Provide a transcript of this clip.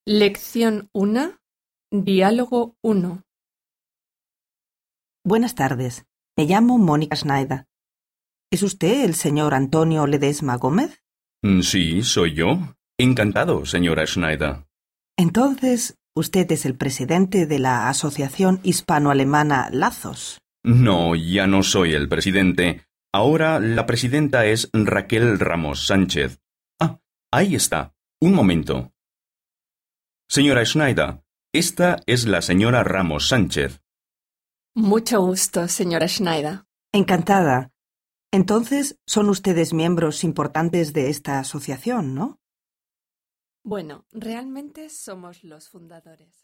Lección 1, Diálogo 1. Buenas tardes. Me llamo Mónica Schneider. ¿Es usted el señor Antonio Ledesma Gómez? Sí, soy yo. Encantado, señora Schneider. Entonces, usted es el presidente de la Asociación Hispano-Alemana Lazos. No, ya no soy el presidente. Ahora la presidenta es Raquel Ramos Sánchez. Ah, ahí está. Un momento. Señora Schneider, esta es la señora Ramos Sánchez. Mucho gusto, señora Schneider. Encantada. Entonces, son ustedes miembros importantes de esta asociación, ¿no? Bueno, realmente somos los fundadores.